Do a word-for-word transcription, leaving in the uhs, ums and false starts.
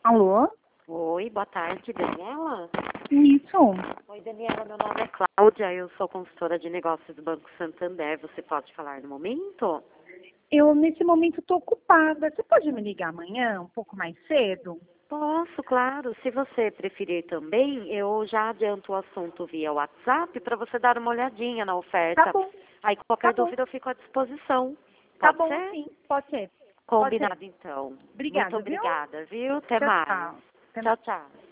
Alô? Oi, boa tarde, Daniela. Isso. Oi, Daniela, meu nome é Cláudia, eu sou consultora de negócios do Banco Santander. Você pode falar no momento? Eu, nesse momento, estou ocupada. Você pode me ligar amanhã, um pouco mais cedo? Posso, claro. Se você preferir também, eu já adianto o assunto via WhatsApp para você dar uma olhadinha na Tá oferta. bom, Aí, tá qualquer bom. dúvida, eu fico à disposição. Tá Pode bom, ser? sim. Pode ser. Pode ser. Combinado, então. Muito Obrigada, viu? obrigada, viu? Até Tchau, mais. tchau. Até Tchau, mais. tchau.